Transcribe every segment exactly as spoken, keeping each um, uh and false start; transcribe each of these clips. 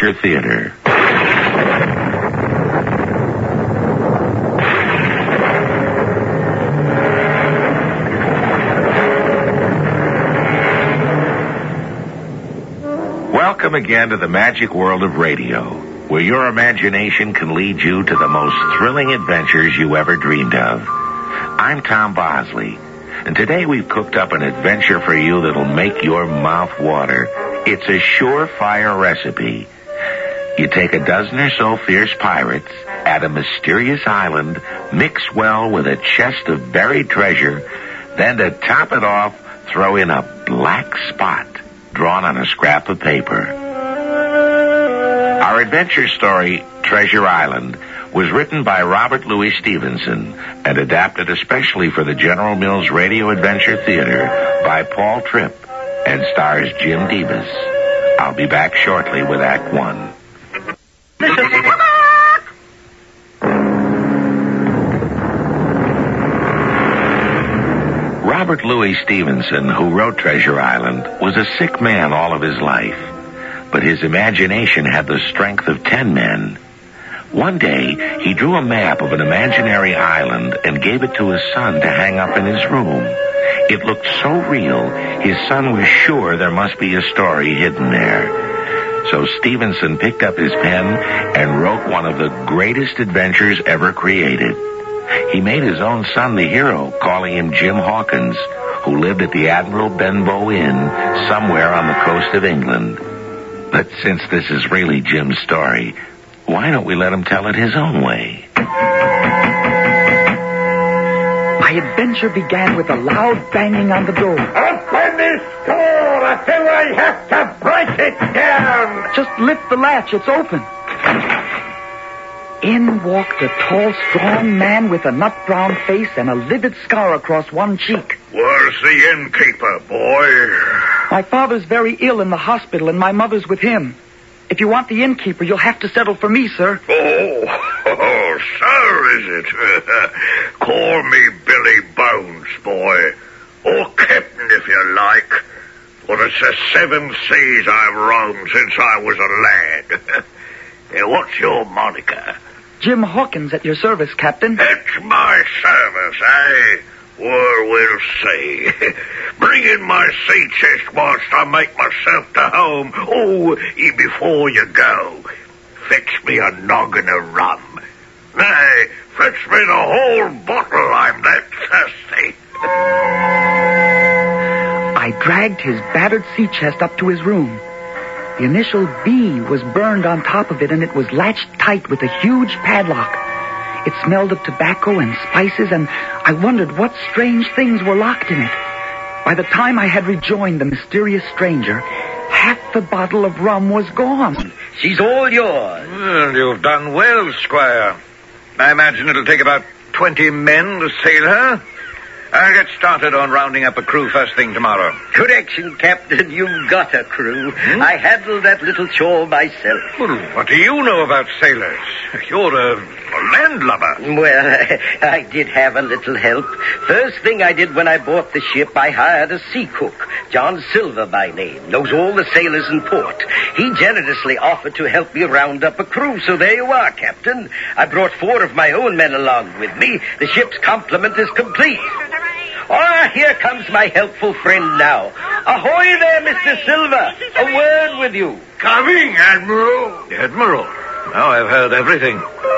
Adventure Theater. Welcome again to the magic world of radio, where your imagination can lead you to the most thrilling adventures you ever dreamed of. I'm Tom Bosley, and today we've cooked up an adventure for you that'll make your mouth water. It's a surefire recipe. You take a dozen or so fierce pirates, at a mysterious island, mix well with a chest of buried treasure, then to top it off, throw in a black spot drawn on a scrap of paper. Our adventure story, Treasure Island, was written by Robert Louis Stevenson and adapted especially for the General Mills Radio Adventure Theater by Paul Tripp and stars Jim Debus. I'll be back shortly with Act One. Robert Louis Stevenson, who wrote Treasure Island, was a sick man all of his life, but his imagination had the strength of ten men. One day, he drew a map of an imaginary island and gave it to his son to hang up in his room. It looked so real, his son was sure there must be a story hidden there. So Stevenson picked up his pen and wrote one of the greatest adventures ever created. He made his own son the hero, calling him Jim Hawkins, who lived at the Admiral Benbow Inn somewhere on the coast of England. But since this is really Jim's story, why don't we let him tell it his own way? My adventure began with a loud banging on the door. Open this door until I have to break it down. Just lift the latch, it's open. In walked a tall, strong man with a nut-brown face and a livid scar across one cheek. Where's the innkeeper, boy? My father's very ill in the hospital, and my mother's with him. If you want the innkeeper, you'll have to settle for me, sir. Oh, oh sir, is it? Call me Billy Bones, boy. Or Captain, if you like. For it's the seven seas I've roamed since I was a lad. uh, what's your moniker? Jim Hawkins, at your service, Captain. At my service, eh? Well, we'll see. Bring in my sea chest whilst I make myself to home. Oh, before you go, fetch me a noggin of rum. Nay, fetch me the whole bottle, I'm that thirsty. I dragged his battered sea chest up to his room. The initial B was burned on top of it, and it was latched tight with a huge padlock. It smelled of tobacco and spices, and I wondered what strange things were locked in it. By the time I had rejoined the mysterious stranger, half the bottle of rum was gone. She's all yours. Well, you've done well, Squire. I imagine it'll take about twenty men to sail her. I'll get started on rounding up a crew first thing tomorrow. Correction, Captain. You've got a crew. Hmm? I handled that little chore myself. Well, what do you know about sailors? You're a, a landlubber. Well, I did have a little help. First thing I did when I bought the ship, I hired a sea cook, John Silver by name. Knows all the sailors in port. He generously offered to help me round up a crew, so there you are, Captain. I brought four of my own men along with me. The ship's complement is complete. Ah, here comes my helpful friend now. Ahoy there, Mister Silver. A word with you. Coming, Admiral. Admiral. Now I've heard everything.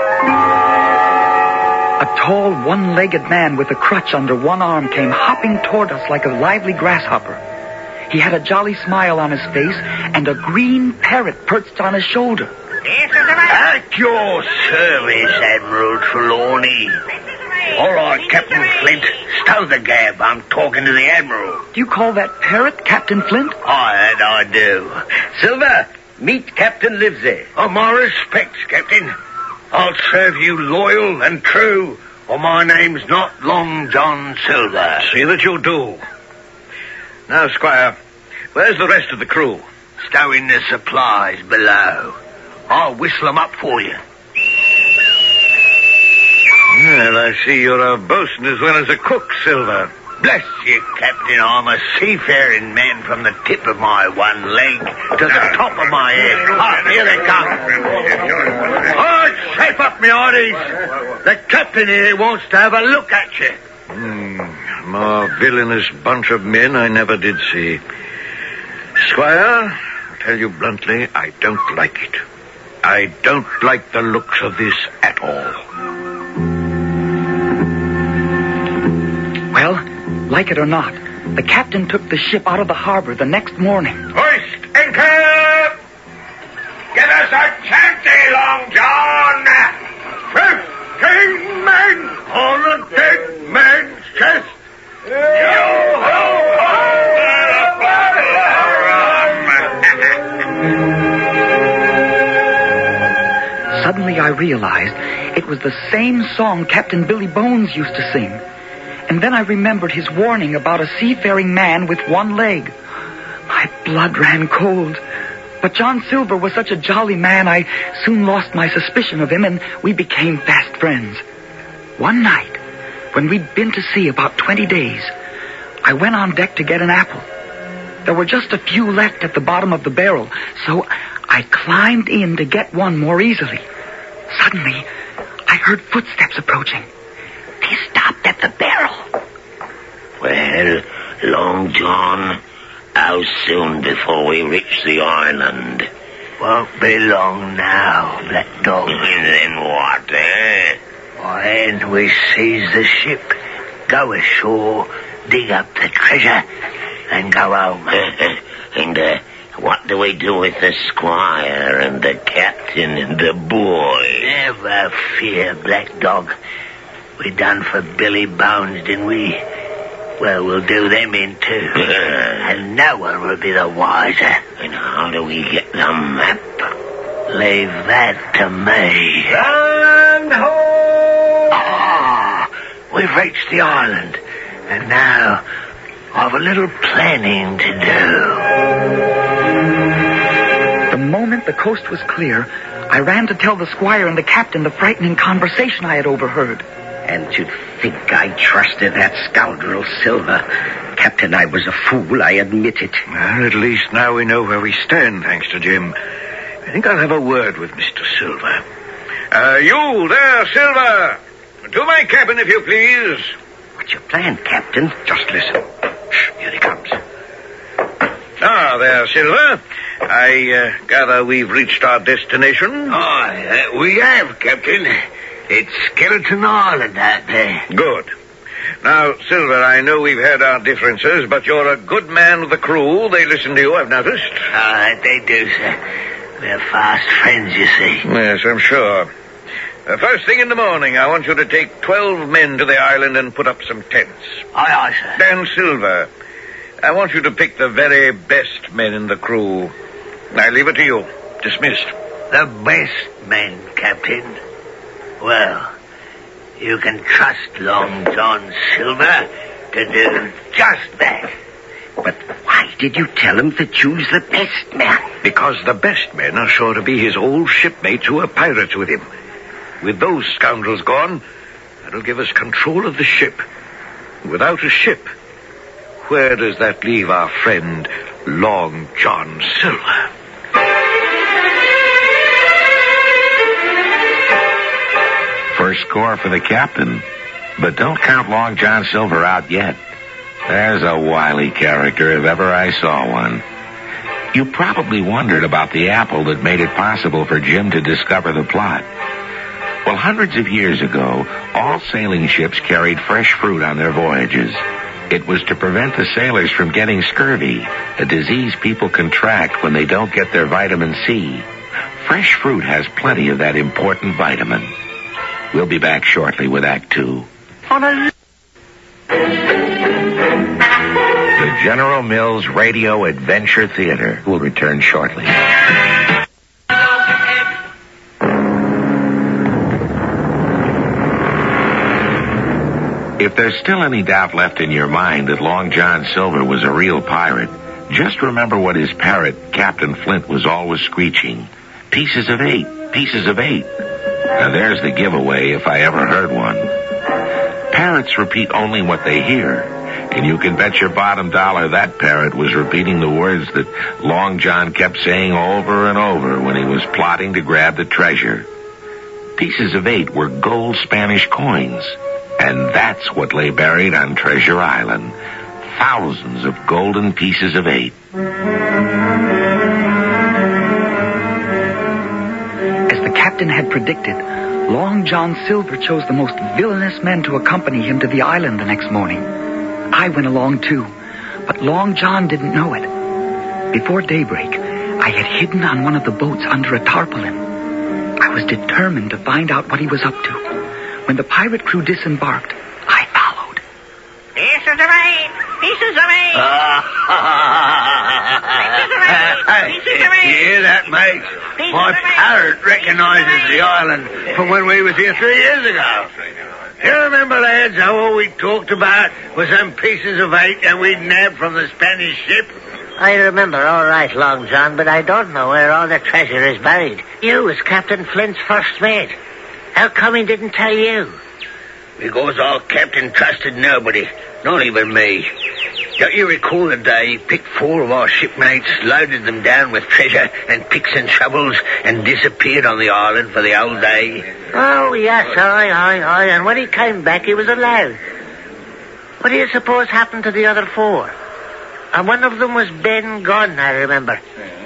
A tall, one-legged man with a crutch under one arm came hopping toward us like a lively grasshopper. He had a jolly smile on his face and a green parrot perched on his shoulder. At your service, Admiral Trelawney. All right, Captain Flint, stow the gab. I'm talking to the Admiral. Do you call that parrot Captain Flint? Aye, that I do. Silver, meet Captain Livesey. Oh, my respects, Captain. I'll serve you loyal and true, or my name's not Long John Silver. See that you do. Now, Squire, where's the rest of the crew? Stowing the supplies below. I'll whistle them up for you. Well, I see you're a bosun as well as a cook, Silver. Bless you, Captain. I'm a seafaring man from the tip of my one leg to the top of my head. Oh, here they come. Oh, shape up, me hearties. The captain here wants to have a look at you. Hmm, more villainous bunch of men I never did see. Squire, I'll tell you bluntly, I don't like it. I don't like the looks of this at all. Well, like it or not, the captain took the ship out of the harbor the next morning. Hoist anchor! Give us a chanty, Long John! Fifteen men on a dead man's chest! Yo ho ho! And a bottle of rum! Suddenly I realized it was the same song Captain Billy Bones used to sing. And then I remembered his warning about a seafaring man with one leg. My blood ran cold. But John Silver was such a jolly man, I soon lost my suspicion of him, and we became fast friends. One night, when we'd been to sea about twenty days, I went on deck to get an apple. There were just a few left at the bottom of the barrel, so I climbed in to get one more easily. Suddenly, I heard footsteps approaching. They stopped at the barrel. Well, Long John, how soon before we reach the island? Won't be long now, Black Dog. And then what, eh? When we seize the ship, go ashore, dig up the treasure, and go home. And uh, what do we do with the squire and the captain and the boy? Never fear, Black Dog. We done for Billy Bones, didn't we? Well, we'll do them in too. And no one will be the wiser. And how do we get the map? Leave that to me. Land ho! Ah, we've reached the island. And now I've a little planning to do. The moment the coast was clear, I ran to tell the squire and the captain the frightening conversation I had overheard. And to think I trusted that scoundrel Silver. Captain, I was a fool, I admit it. Well, at least now we know where we stand, thanks to Jim. I think I'll have a word with Mister Silver. Uh, you there, Silver! To my cabin, if you please. What's your plan, Captain? Just listen. Shh, here he comes. Ah, there, Silver. I uh, gather we've reached our destination. Oh, uh, we have, Captain. It's Skeleton Island out there. Good. Now, Silver, I know we've had our differences, but you're a good man with the crew. They listen to you, I've noticed. Ah, uh, they do, sir. We're fast friends, you see. Yes, I'm sure. Uh, first thing in the morning, I want you to take twelve men to the island and put up some tents. Aye, aye, sir. Dan Silver, I want you to pick the very best men in the crew. I leave it to you. Dismissed. The best men, Captain. Well, you can trust Long John Silver to do just that. But why did you tell him to choose the best men? Because the best men are sure to be his old shipmates who are pirates with him. With those scoundrels gone, that'll give us control of the ship. Without a ship, where does that leave our friend Long John Silver? First score for the captain. But don't count Long John Silver out yet. There's a wily character if ever I saw one. You probably wondered about the apple that made it possible for Jim to discover the plot. Well, hundreds of years ago, all sailing ships carried fresh fruit on their voyages. It was to prevent the sailors from getting scurvy, a disease people contract when they don't get their vitamin C. Fresh fruit has plenty of that important vitamin. We'll be back shortly with Act Two. On a... The General Mills Radio Adventure Theater will return shortly. If there's still any doubt left in your mind that Long John Silver was a real pirate, just remember what his parrot, Captain Flint, was always screeching. Pieces of eight, pieces of eight. Now there's the giveaway if I ever heard one. Parrots repeat only what they hear, And you can bet your bottom dollar that parrot was repeating the words that Long John kept saying over and over when he was plotting to grab the treasure. Pieces of eight were gold Spanish coins, and that's what lay buried on Treasure Island. Thousands of golden pieces of eight. As the captain had predicted, Long John Silver chose the most villainous men to accompany him to the island the next morning. I went along too, but Long John didn't know it. Before daybreak, I had hidden on one of the boats under a tarpaulin. I was determined to find out what he was up to. When the pirate crew disembarked, I followed. Pieces of eight! Pieces of eight! Pieces of eight! Pieces of eight! You hear that, mate? Pieces My of eight. parrot recognizes the island from when we was here three years ago. You remember, lads, how all we talked about was them pieces of eight that we'd nabbed from the Spanish ship? I remember all right, Long John, but I don't know where all the treasure is buried. You was Captain Flint's first mate. How come he didn't tell you? Because our captain trusted nobody, not even me. Don't you recall the day he picked four of our shipmates, loaded them down with treasure and picks and shovels, and disappeared on the island for the whole day? Oh, yes, aye, aye, aye. And when he came back, he was alive. What do you suppose happened to the other four? And one of them was Ben Gunn, I remember.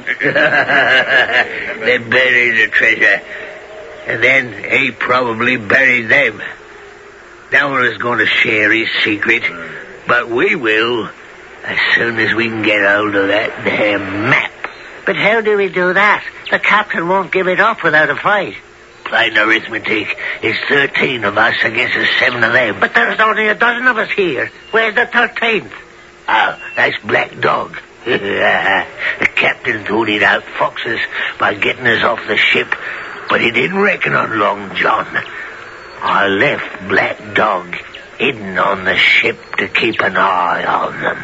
They buried the treasure, and then he probably buried them. No one is going to share his secret, but we will, as soon as we can get hold of that damn map. But how do we do that? The captain won't give it up without a fight. Plain arithmetic. It's thirteen of us against the seven of them. But there's only a dozen of us here. Where's the thirteenth? Oh, that's Black Dog. The captain thought he'd outfox us by getting us off the ship, but he didn't reckon on Long John. I left Black Dog hidden on the ship to keep an eye on them.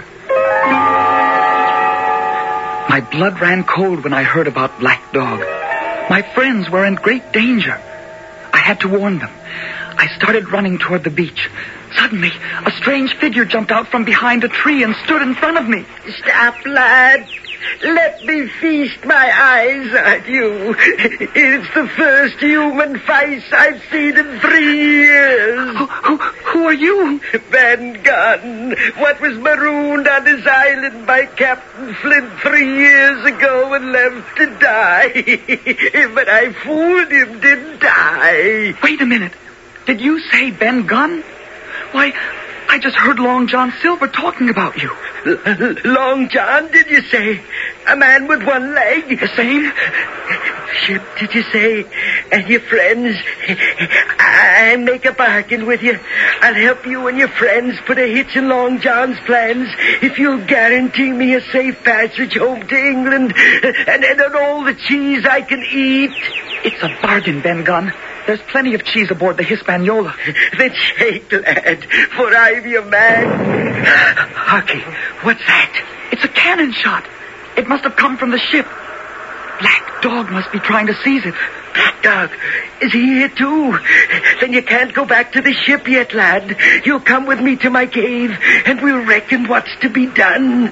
My blood ran cold when I heard about Black Dog. My friends were in great danger. I had to warn them. I started running toward the beach. Suddenly, a strange figure jumped out from behind a tree and stood in front of me. Stop, lad. Let me feast my eyes on you. It's the first human face I've seen in three years. Who, who, who are you? Ben Gunn, what was marooned on this island by Captain Flint three years ago and left to die. But I fooled him, didn't I? Wait a minute. Did you say Ben Gunn? Why, I just heard Long John Silver talking about you. L- Long John, did you say? A man with one leg? The same? Ship, did you say? And your friends? I make a bargain with you. I'll help you and your friends put a hitch in Long John's plans if you'll guarantee me a safe passage home to England and, and on all the cheese I can eat. It's a bargain, Ben Gunn. There's plenty of cheese aboard the Hispaniola. Then shake, lad, for I'm your man. Harky, what's that? It's a cannon shot. It must have come from the ship. Black Dog must be trying to seize it. Black Dog, is he here too? Then you can't go back to the ship yet, lad. You'll come with me to my cave, and we'll reckon what's to be done.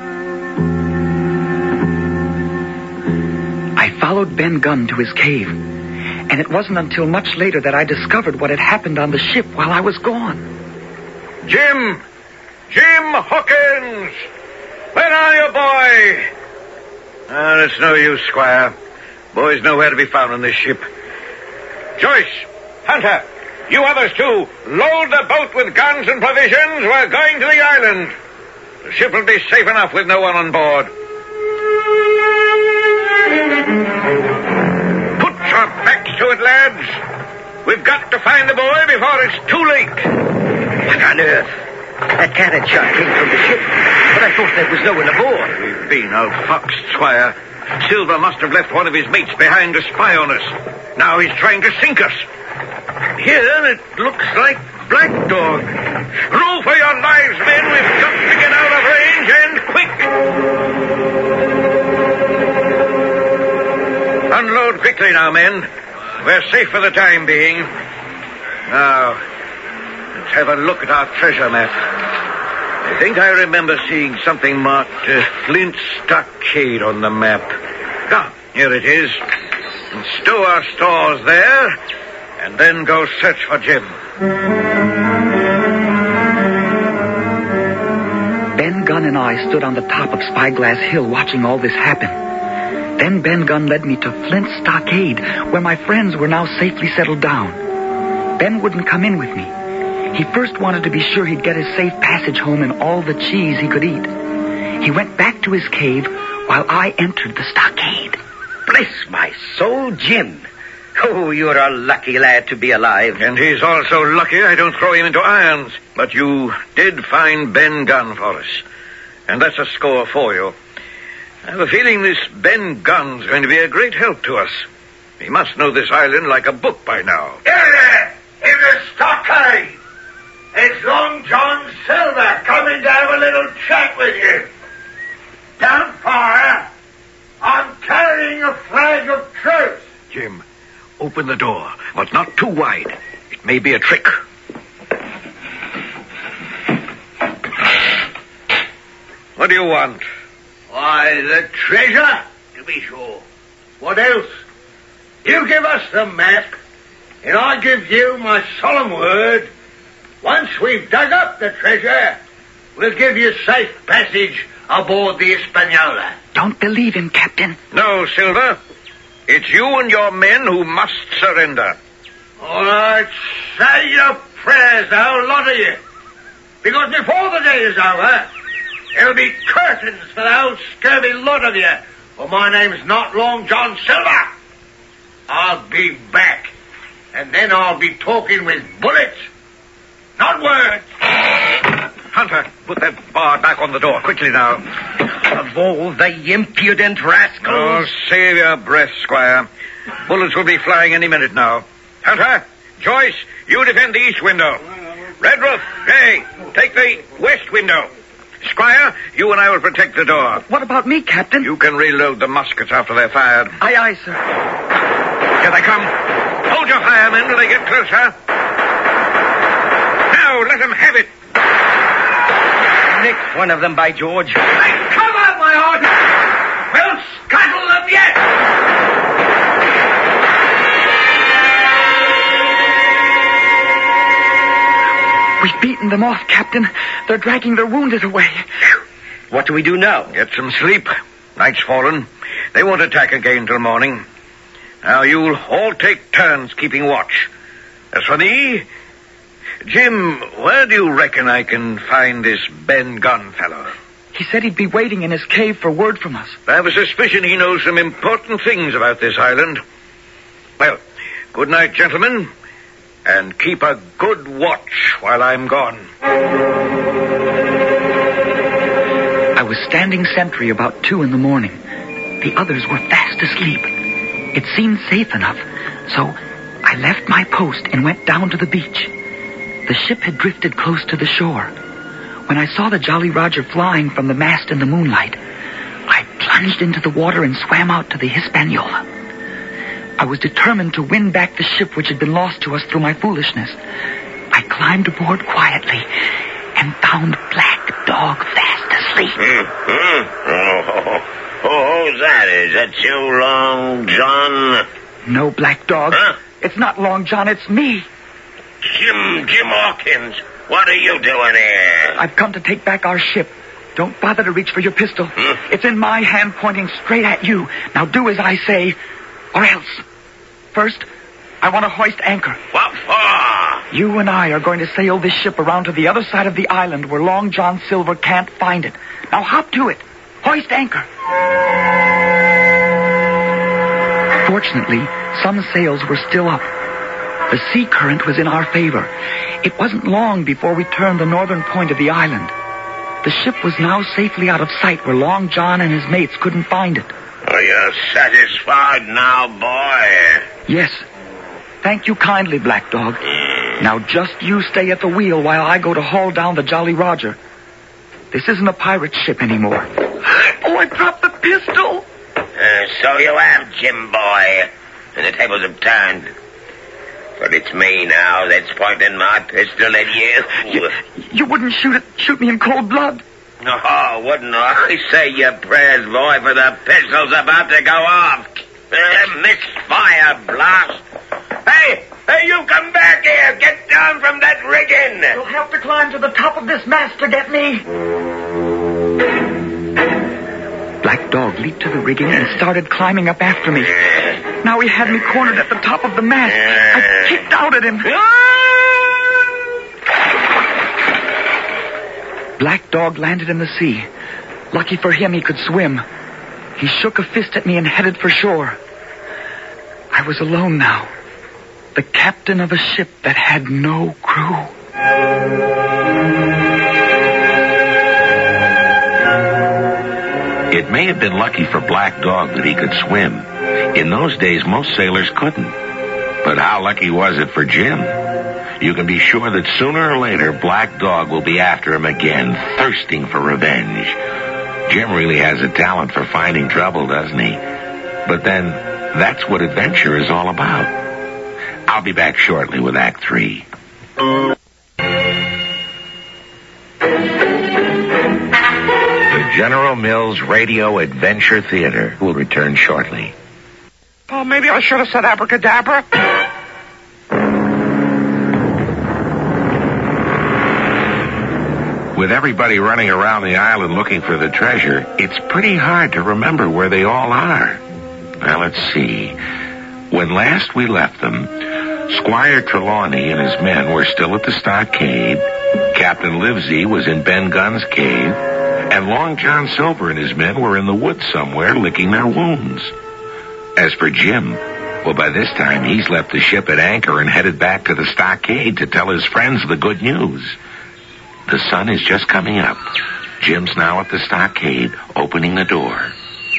I followed Ben Gunn to his cave, and it wasn't until much later that I discovered what had happened on the ship while I was gone. Jim! Jim Hawkins! Where are you, boy? Ah, it's no use, Squire. Boy's nowhere to be found on this ship. Joyce! Hunter! You others too! Load the boat with guns and provisions. We're going to the island. The ship will be safe enough with no one on board. Put your backs to it, lads. We've got to find the boy before it's too late. What on earth? That cannon shot came from the ship, but I thought there was no one aboard. We've been outfoxed, Squire. Silver must have left one of his mates behind to spy on us. Now he's trying to sink us. Here it looks like Black Dog. Row for your lives, men. We've got to get out of range, and quick. Unload quickly now, men. We're safe for the time being. Now, let's have a look at our treasure map. I think I remember seeing something marked uh, Flint Stockade on the map. Ah, here it is. And stow our stores there, and then go search for Jim. Ben Gunn and I stood on the top of Spyglass Hill watching all this happen. Then Ben Gunn led me to Flint Stockade, where my friends were now safely settled down. Ben wouldn't come in with me. He first wanted to be sure he'd get his safe passage home and all the cheese he could eat. He went back to his cave while I entered the stockade. Bless my soul, Jim. Oh, you're a lucky lad to be alive. And he's also lucky I don't throw him into irons. But you did find Ben Gunn for us. And that's a score for you. I have a feeling this Ben Gunn's going to be a great help to us. He must know this island like a book by now. Here, in the stockade. It's Long John Silver coming to have a little chat with you. Don't fire. I'm carrying a flag of truce. Jim, open the door, but not too wide. It may be a trick. What do you want? Why, the treasure, to be sure. What else? You give us the map, and I give you my solemn word. Once we've dug up the treasure, we'll give you safe passage aboard the Hispaniola. Don't believe him, Captain. No, Silver. It's you and your men who must surrender. All right, say your prayers, though, a lot of you. Because before the day is over, there'll be curtains for the old scurvy lot of you. For my name's not Long John Silver. I'll be back, and then I'll be talking with bullets, not words. Hunter, put that bar back on the door, quickly now. Of all the impudent rascals. Oh, save your breath, Squire. Bullets will be flying any minute now. Hunter, Joyce, you defend the east window. Redruth, hey, take the west window. Squire, you and I will protect the door. What about me, Captain? You can reload the muskets after they're fired. Aye, aye, sir. Here they come. Hold your fire, men, till they get closer. Now, let them have it. Nicked one of them, by George. Hey, come on, my horse! We'll scuttle them yet! We've beaten them off, Captain. They're dragging their wounded away. What do we do now? Get some sleep. Night's fallen. They won't attack again till morning. Now, you'll all take turns keeping watch. As for me, Jim, where do you reckon I can find this Ben Gunn fellow? He said he'd be waiting in his cave for word from us. I have a suspicion he knows some important things about this island. Well, good night, gentlemen, and keep a good watch while I'm gone. I was standing sentry about two in the morning. The others were fast asleep. It seemed safe enough, so I left my post and went down to the beach. The ship had drifted close to the shore. When I saw the Jolly Roger flying from the mast in the moonlight, I plunged into the water and swam out to the Hispaniola. I was determined to win back the ship which had been lost to us through my foolishness. I climbed aboard quietly and found Black Dog fast asleep. Mm-hmm. Oh, oh, who's that? Is that you, Long John? No, Black Dog. Huh? It's not Long John, it's me. Jim, Jim Hawkins, what are you doing here? I've come to take back our ship. Don't bother to reach for your pistol. Hmm? It's in my hand pointing straight at you. Now do as I say, or else. First, I want to hoist anchor. What for? You and I are going to sail this ship around to the other side of the island where Long John Silver can't find it. Now hop to it. Hoist anchor. Fortunately, some sails were still up. The sea current was in our favor. It wasn't long before we turned the northern point of the island. The ship was now safely out of sight where Long John and his mates couldn't find it. Are you satisfied now, boy? Yes. Thank you kindly, Black Dog. Mm. Now just you stay at the wheel while I go to haul down the Jolly Roger. This isn't a pirate ship anymore. Oh, I dropped the pistol. Uh, so you have, Jim boy. And the tables have turned. But it's me now that's pointing my pistol at you. You, you wouldn't shoot it, shoot me in cold blood. Oh, wouldn't I say your prayers, boy, for the pistol's about to go off. Uh, misfire blast. Hey, hey, you come back here. Get down from that rigging. You'll have to climb to the top of this mast to get me. Black Dog leaped to the rigging and started climbing up after me. Now he had me cornered at the top of the mast. I kicked out at him. Black Dog landed in the sea. Lucky for him, he could swim. He shook a fist at me and headed for shore. I was alone now. The captain of a ship that had no crew. It may have been lucky for Black Dog that he could swim. In those days, most sailors couldn't. But how lucky was it for Jim? You can be sure that sooner or later, Black Dog will be after him again, thirsting for revenge. Jim really has a talent for finding trouble, doesn't he? But then, that's what adventure is all about. I'll be back shortly with Act Three. The General Mills Radio Adventure Theater will return shortly. Oh, maybe I should have said abracadabra. With everybody running around the island looking for the treasure, it's pretty hard to remember where they all are. Now, let's see. When last we left them, Squire Trelawney and his men were still at the stockade, Captain Livesey was in Ben Gunn's cave, and Long John Silver and his men were in the woods somewhere licking their wounds. As for Jim, well, by this time he's left the ship at anchor and headed back to the stockade to tell his friends the good news. The sun is just coming up. Jim's now at the stockade, opening the door.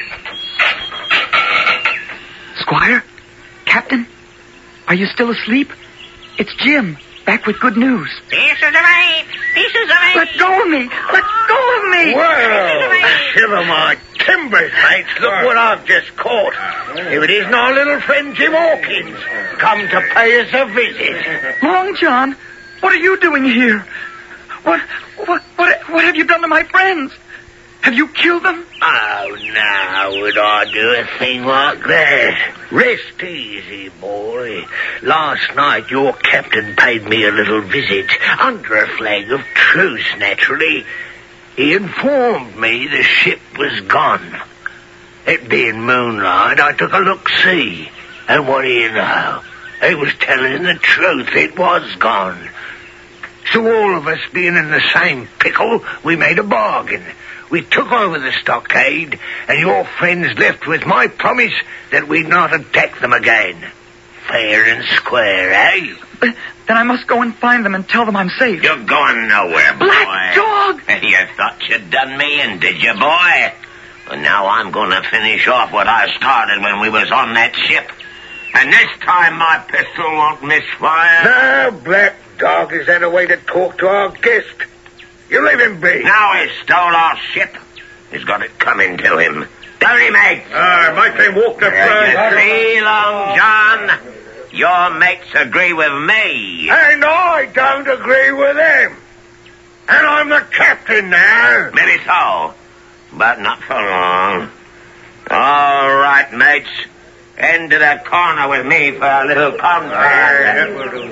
Squire? Captain? Are you still asleep? It's Jim, back with good news. Pieces of eight! Pieces of eight! Let go of me! Let go of me! Well, shiver my timbers, mates. Look what I've just caught. If it isn't our little friend Jim Hawkins, come to pay us a visit. Long John, what are you doing here? What, what, what, what have you done to my friends? Have you killed them? Oh, now would I do a thing like that? Rest easy, boy. Last night your captain paid me a little visit, under a flag of truce, naturally. He informed me the ship was gone. It being moonlight, I took a look-see. And what do you know? He was telling the truth. It was gone. So all of us being in the same pickle, we made a bargain. We took over the stockade, and your friends left with my promise that we'd not attack them again. Fair and square, eh? But then I must go and find them and tell them I'm safe. You're going nowhere, boy. Black Dog! You thought you'd done me in, did you, boy? Well, now I'm going to finish off what I started when we was on that ship. And this time my pistol won't misfire. No, Black Dog, is that a way to talk to our guest? You leave him be. Now he stole our ship. He's got it coming to him. Don't he, mate? Ah, uh, make him walk the uh, you see, Long John? Your mates agree with me. And I don't agree with them. And I'm the captain now. Maybe so, but not for long. All right, mates. Into the corner with me for a little combat.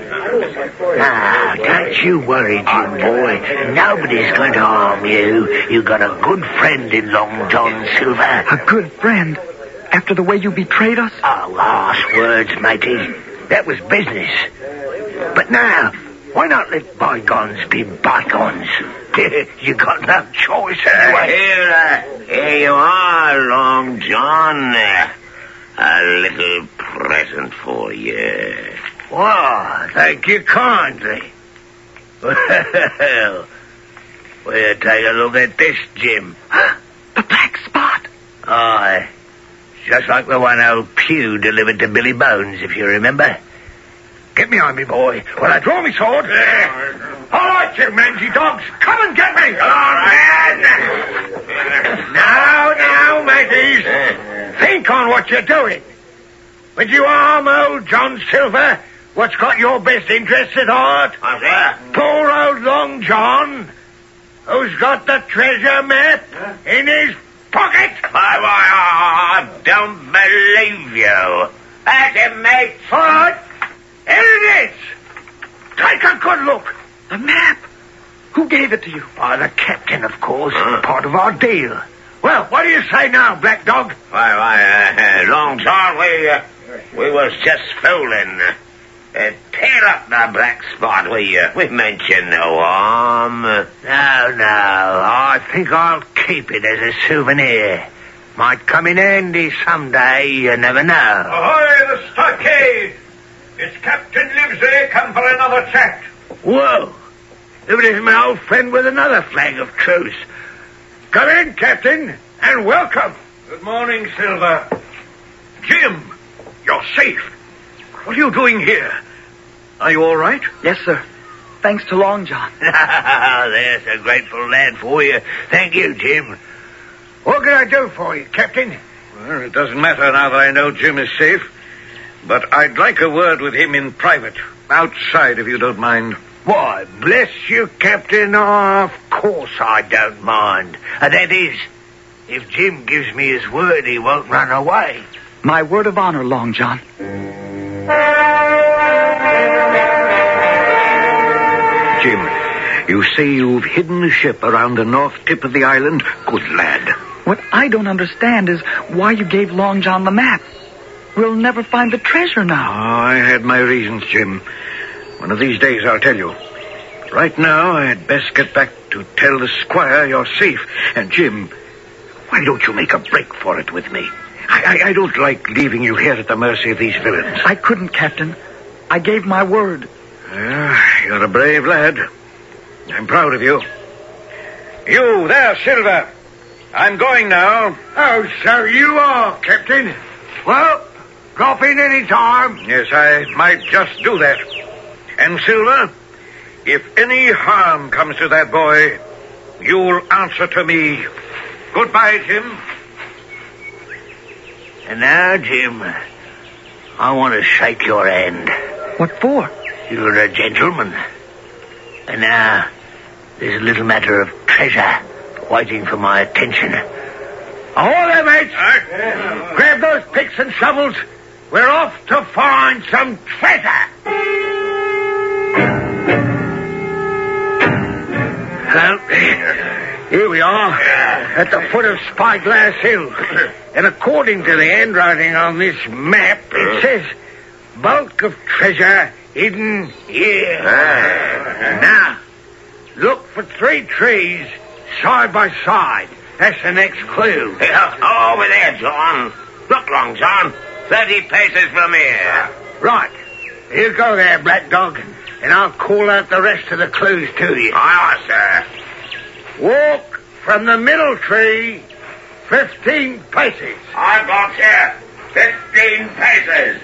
Ah, don't you worry, Jim boy. Nobody's going to harm you. You've got a good friend in Long John Silver. A good friend? After the way you betrayed us? Oh, harsh words, matey. That was business. But now, why not let bygones be bygones? You got no choice anyway. Uh, here, uh, here you are, Long John. Uh, A little present for you. Wow, thank you kindly. Well, we'll take a look at this, Jim. The black spot. Aye. Just like the one old Pew delivered to Billy Bones, if you remember. Get behind me, boy, while I draw me sword. Uh, all right, you mangy dogs, come and get me. All right. Now, now, mateys. Think on what you're doing. When you harm old John Silver, what's got your best interests at heart? What's that? Poor old Long John, who's got the treasure map in his pocket. Why, why, I don't believe you. That's him, mate. All right, here it is. Take a good look. The map. Who gave it to you? By the captain, of course. Part of our deal. Well, what do you say now, Black Dog? Why, why, uh, Long John, we, uh, we was just fooling. Uh, tear up the black spot. We, uh, we mentioned no harm. No, no. I think I'll keep it as a souvenir. Might come in handy someday. You never know. Ahoy, the stockade! It's Captain Livesey come for another chat. Whoa. Here it is, my old friend, with another flag of truce. Come in, Captain, and welcome. Good morning, Silver. Jim, you're safe. What are you doing here? Are you all right? Yes, sir. Thanks to Long John. There's a grateful lad for you. Thank you, Jim. What can I do for you, Captain? Well, it doesn't matter now that I know Jim is safe. But I'd like a word with him in private. Outside, if you don't mind. Why, bless you, Captain. Oh, of course I don't mind. Uh, that is, if Jim gives me his word he won't run away. My word of honor, Long John. Jim, you say you've hidden the ship around the north tip of the island? Good lad. What I don't understand is why you gave Long John the map. We'll never find the treasure now. Oh, I had my reasons, Jim. One of these days I'll tell you. Right now, I'd best get back to tell the squire you're safe. And, Jim, why don't you make a break for it with me? I, I, I don't like leaving you here at the mercy of these villains. I couldn't, Captain. I gave my word. Ah, you're a brave lad. I'm proud of you. You there, Silver. I'm going now. Oh, so you are, Captain. Well, drop in any time. Yes, I might just do that. And, Silver, if any harm comes to that boy, you'll answer to me. Goodbye, Jim. And now, Jim, I want to shake your hand. What for? You're a gentleman. And now, there's a little matter of treasure waiting for my attention. Ahoy there, mates! Uh, Grab those picks and shovels. We're off to find some treasure. Well, here we are, at the foot of Spyglass Hill. And according to the handwriting on this map, it says, bulk of treasure hidden here. Now, look for three trees side by side. That's the next clue. Uh, over there, John. Look, Long John. Thirty paces from here. Right. You go there, Black Dog, and I'll call out the rest of the clues to you. Aye, aye, sir. Walk from the middle tree fifteen paces. I got you. Fifteen paces.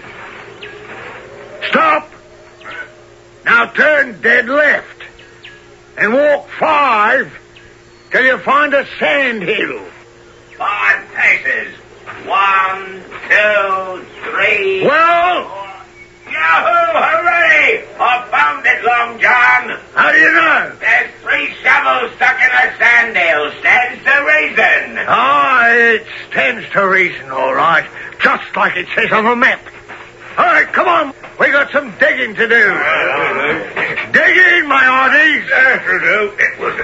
Stop. Now turn dead left and walk five till you find a sand hill. Five paces. One, two, three. Well? Four. Yahoo! Hooray! I found it, Long John. How do you know? There's three shovels stuck in a sand hill. Stands to reason. Ah, it stands to reason, all right. Just like it says on the map. All right, come on. We got some digging to do. Dig in, my hearties. That'll do. It will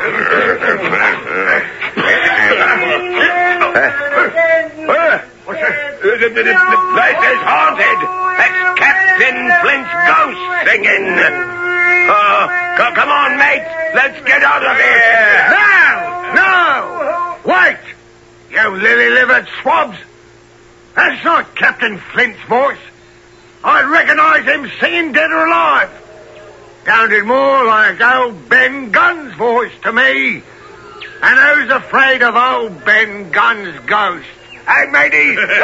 do. What's that? The, the, the, the place is haunted. That's Captain Flint's ghost singing. Oh, co- come on, mate. Let's get out of here. No! No! Wait! You lily-livered swabs. That's not Captain Flint's voice. I recognize him singing dead or alive. Sounded more like old Ben Gunn's voice to me. And who's afraid of old Ben Gunn's ghost? Hey, matey! well,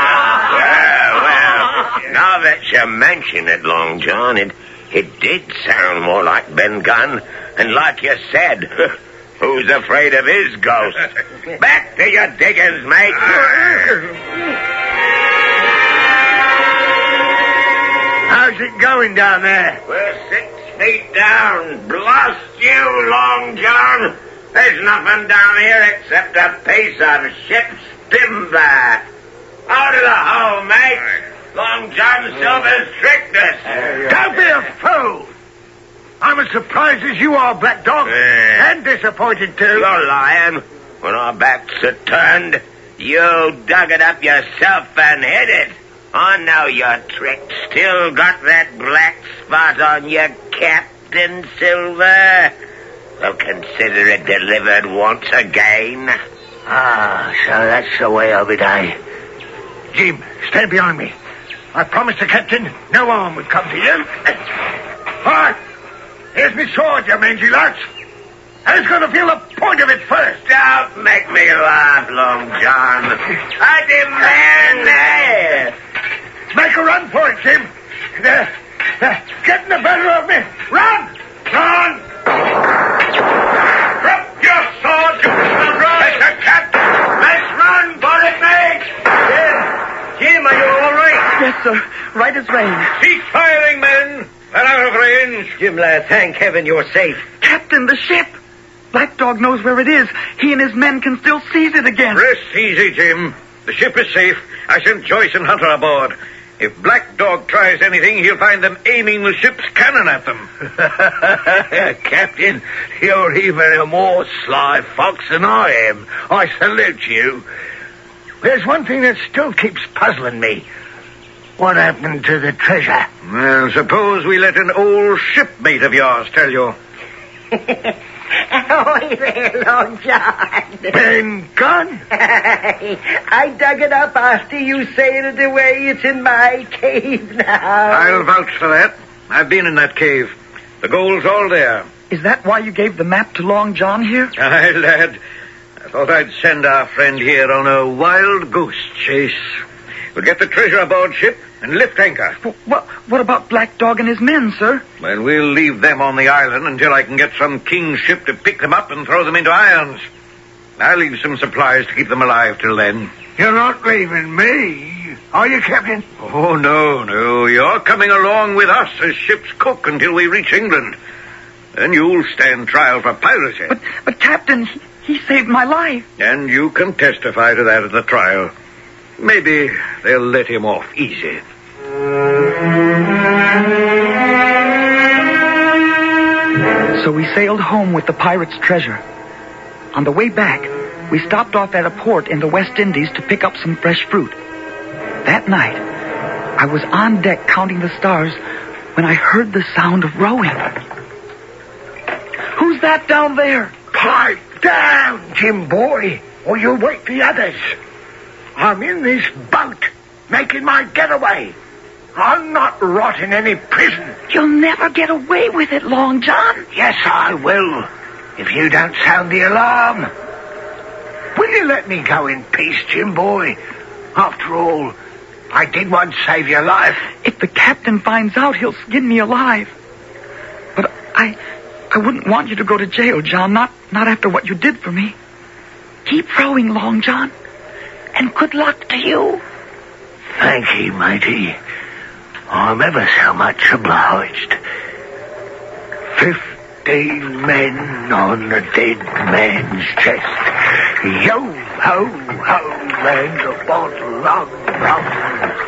well, now that you mention it, Long John, it, it did sound more like Ben Gunn. And like you said, who's afraid of his ghost? Back to your diggings, mate. Now How's it going down there? We're six feet down. Blast you, Long John. There's nothing down here except a piece of ship's timber. Out of the hole, mate. Long John Silver's tricked us. Don't be a fool. I'm as surprised as you are, Black Dog. Yeah. And disappointed, too. You're lying. When our backs are turned, you dug it up yourself and hid it. I know you're tricked. Still got that black spot on your Captain Silver. So consider it delivered once again. Ah, so that's the way of it, eh? Jim, stand behind me. I promised the captain no harm would come to you. All right. Here's me sword, you mangy lads. Who's going to feel the point of it first? Don't make me laugh, Long John. I demand it. Make a run for it, Jim. They're, they're getting the better of me. Run! Run! Drop your sword, you scoundrel! Mister Captain, let's run for it, mate! Jim, Jim, are you all right? Yes, sir. Right as rain. Cease firing, men. They're out of range. Jim, lad, thank heaven you're safe. Captain, the ship! Black Dog knows where it is. He and his men can still seize it again. Rest easy, Jim. The ship is safe. I sent Joyce and Hunter aboard. If Black Dog tries anything, he'll find them aiming the ship's cannon at them. Captain, you're even a more sly fox than I am. I salute you. There's one thing that still keeps puzzling me. What happened to the treasure? Well, suppose we let an old shipmate of yours tell you. Oh, there, Long John. Ben Gunn? I dug it up after you sailed away. It's in my cave now. I'll vouch for that. I've been in that cave. The gold's all there. Is that why you gave the map to Long John here? Aye, lad. I thought I'd send our friend here on a wild goose chase. We'll get the treasure aboard ship and lift anchor. What, what about Black Dog and his men, sir? Well, we'll leave them on the island until I can get some king's ship to pick them up and throw them into irons. I'll leave some supplies to keep them alive till then. You're not leaving me, are you, Captain? Oh, no, no. You're coming along with us as ship's cook until we reach England. Then you'll stand trial for piracy. But, but Captain, he, he saved my life. And you can testify to that at the trial. Maybe they'll let him off easy. So we sailed home with the pirate's treasure. On the way back, we stopped off at a port in the West Indies to pick up some fresh fruit. That night, I was on deck counting the stars when I heard the sound of rowing. Who's that down there? Pipe down, Jim boy, or you'll wake the others. I'm in this boat, making my getaway. I'm not rotting any prison. You'll never get away with it, Long John. Yes, I will, if you don't sound the alarm. Will you let me go in peace, Jim boy? After all, I did once save your life. If the captain finds out, he'll skin me alive. But I... I wouldn't want you to go to jail, John, not, not after what you did for me. Keep rowing, Long John. And good luck to you. Thank you, matey. I'm ever so much obliged. Fifteen men on the dead man's chest. Yo, ho, ho, and a bottle of rum.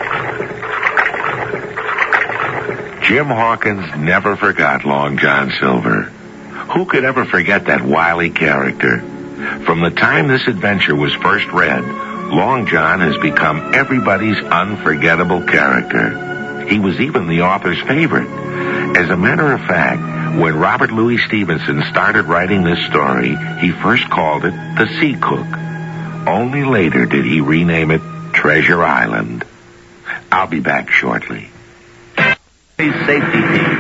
Jim Hawkins never forgot Long John Silver. Who could ever forget that wily character? From the time this adventure was first read, Long John has become everybody's unforgettable character. He was even the author's favorite. As a matter of fact, when Robert Louis Stevenson started writing this story, he first called it The Sea Cook. Only later did he rename it Treasure Island. I'll be back shortly. Safety team.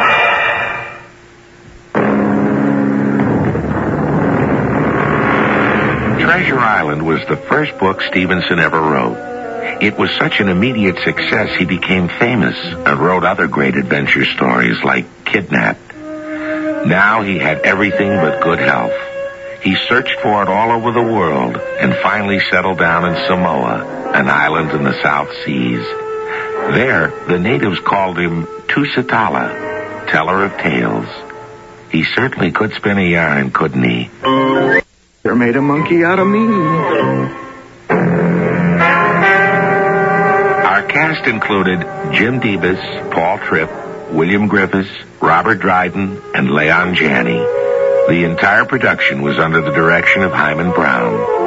Treasure Island was the first book Stevenson ever wrote. It was such an immediate success he became famous and wrote other great adventure stories like Kidnapped. Now he had everything but good health. He searched for it all over the world and finally settled down in Samoa, an island in the South Seas. There, the natives called him Tusitala, teller of tales. He certainly could spin a yarn, couldn't he? They made a monkey out of me. Our cast included Jim Debus, Paul Tripp, William Griffiths, Robert Dryden, and Leon Janney. The entire production was under the direction of Hyman Brown.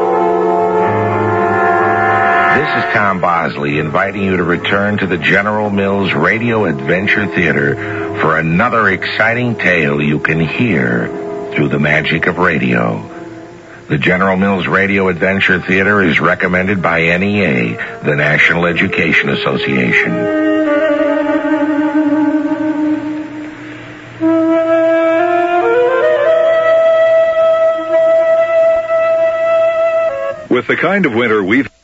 This is Tom Bosley inviting you to return to the General Mills Radio Adventure Theater for another exciting tale you can hear through the magic of radio. The General Mills Radio Adventure Theater is recommended by N E A, the National Education Association. With the kind of winter we've